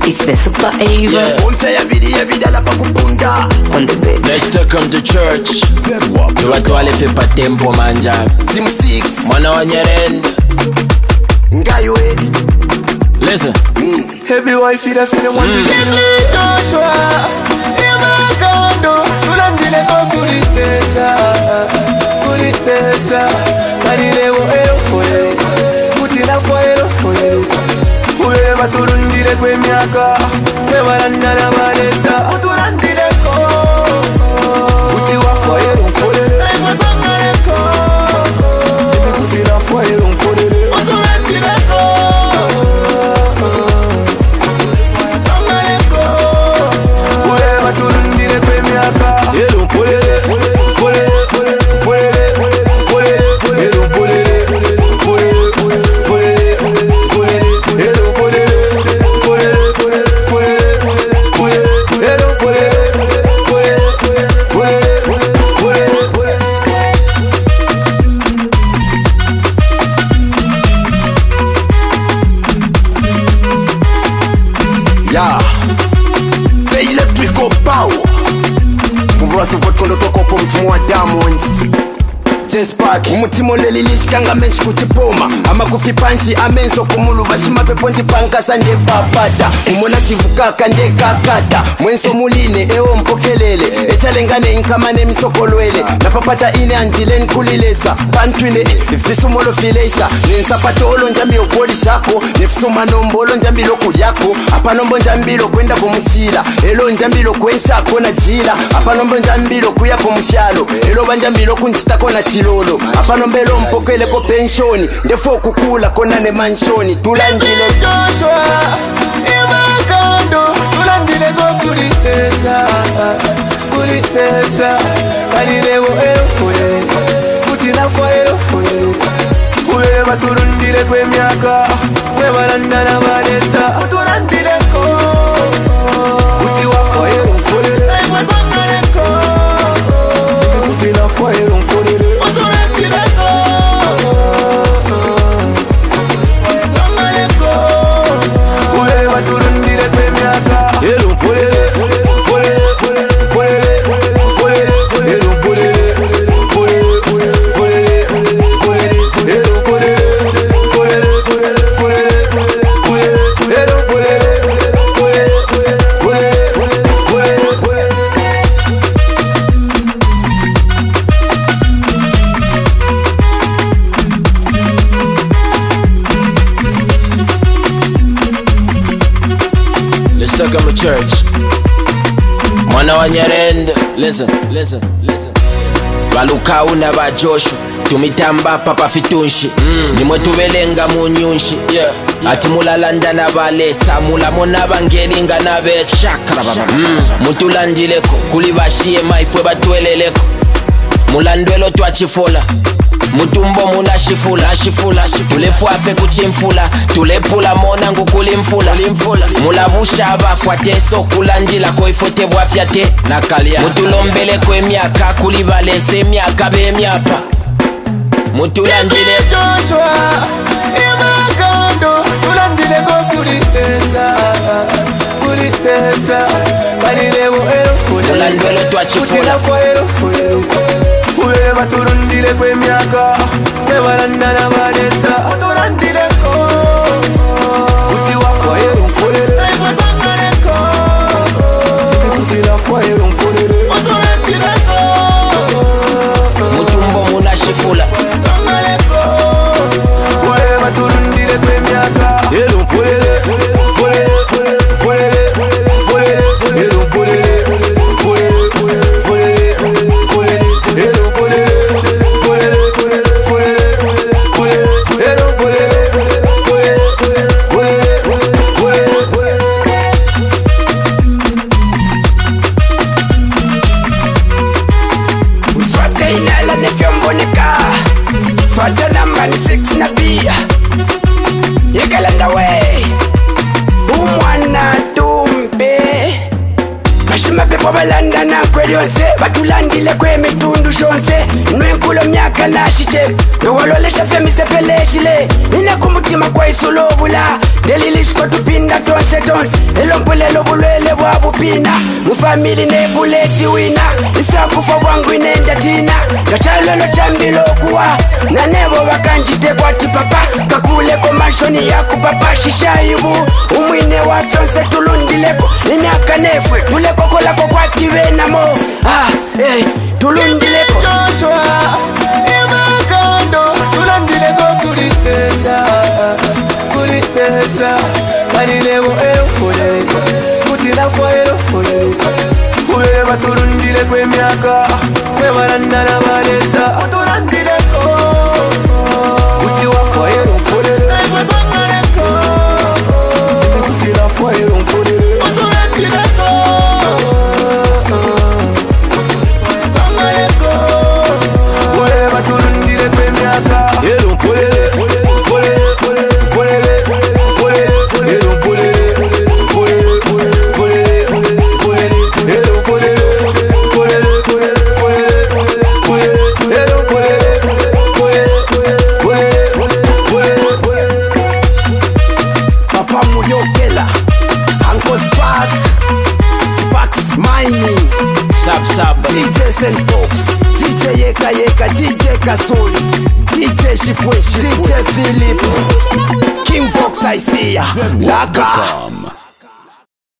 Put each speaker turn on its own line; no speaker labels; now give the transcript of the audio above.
It's the super Ava. On the bed.
Let's take him to church. Tuwatwale pepa tempo manja.
Team 6
Mwana wa Nyerende.
Ngaywe.
Listen.
Heavy wife ida feel one vision. Joshua, Imagando, tulandile kwa kulipesa, kanile wo ero foye, kutina kwa ero foye. Uwe baturundile kwe miaka, mewaranda na maresa, uturandile ko, utiwa foye rumfoye, aimatangale ko, kutina foye rumfoye, uturandile ko.
Umutimo lelilishikanga menshi kuchipoma ama kufipanshi amenzo kumulu bashima pepo ndipankasa nde papata umona tivukaka nde kakata mwenso muline ewo mpokelele echalengane inkamane misokolwele na papata ine andile nkulilesa pantwine visumolo fileisa ninsapato olo njambilo koli shako nifisuma nombolo njambilo kulyako apanombo njambilo kwenda kumuchila elo njambilo kwenshako na jila apanombo njambilo kuya kumufyalo elo banjambilo kunchitako na chilolo afanombelo mpokele ko pensioni ndefo kukula kona ne mansioni tulandile
Joshua Imagando tulandile ko kulipesa kanile wo ero foye kutina kwa ero foye uwe baturundile kwe miaka mewaranda na maresa uturandile ko utiwa foye rumfoye aimatangale ko kutina foye rumfoye
Church. Mwana wa Nyerende. Listen. Baluka una ba Joshua tumitamba papa fitunshi nimwe tubelenga mu nyunshi ati mulalanda na balesa mulamona bangelinga na beshakra mutulandileko kuli bashiye maifwe batweleleko mulandwelo twachifola mutumbo munashifula tulefwafe kuchimfula tulepula mona ngukulimfula mulabusha abafwateso kulandila koifote bwafyate nakalia mutulombele kwemyaka kulibalese emyaka bemyapa mutulandile
Joshua Imagando tulandile ko kulipesa kanile wo ero foye
mulandwelo twachifula
uwe baturundile kwe miaka mewaranda na maresa uturandile ko utiwa foye rumfoye aimatangale ko kutina foye rumfoye uturandile ko
mutumbo munashifula
uwe baturundile kwe miaka rumfoye
Wabalanda na kweli yonse batulandile kwemitundu shonse nwenkulo myaka nashite nowololesha femisepeleshile inekumutima kwaisolobula delilishiko tupinda tonse tonse elompulelo bulwele bwa bupina mufamili nebuleti wina ifyakufa bwangu inenda tina kachalolo chambilo kuwa nanebo bakanjite kwati papa kakuleko manshoni yaku papa shishayibu umwine wa fyonse tulundileko imyaka nefwe tulekokolako kwati venamo tulundileko
Joshua Imagando tulandileko kulipesa Manilebo elofuleleko kutilafo elofuleleko Kuleba tulundileko emyaka kwebalandana balesa Tulandileko kutiwafo elofuleleko kutilafo elofuleleko Tulandileko
DJ St. Fox, DJ Yeka Yeka, DJ Kasoli, DJ Shipweshi, DJ Philip, King Fox I see ya, Laka.